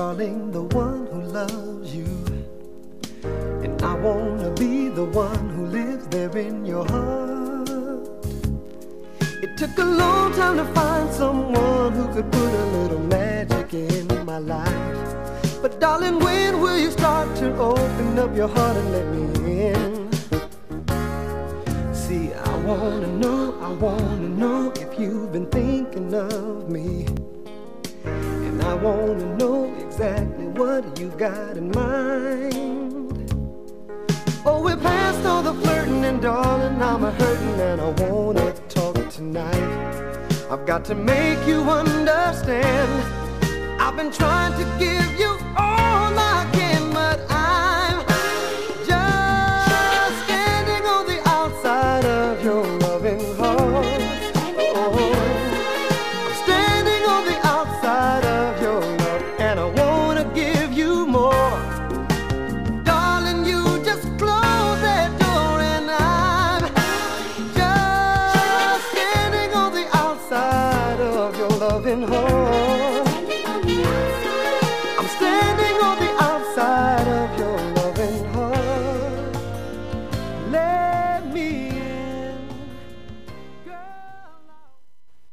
darling, the one who loves you. And I wanna be the one who lives there in your heart. It took a long time to find someone who could put a little magic in my life. But darling, when will you start to open up your heart and let me in? See, I wanna know if you've been thinking of me. And I wanna know exactly what you've got in mind. Oh, we're past all the flirting and darling, I'm a hurting and I wanna talk tonight. I've got to make you understand. I've been trying to give you all I can, but I'm just standing on the outside of your loving heart. Oh, I'm standing on the outside of your love, and I wanna give you more. Darling, you just close that door, and I'm just standing on the outside of your loving heart. I'm standing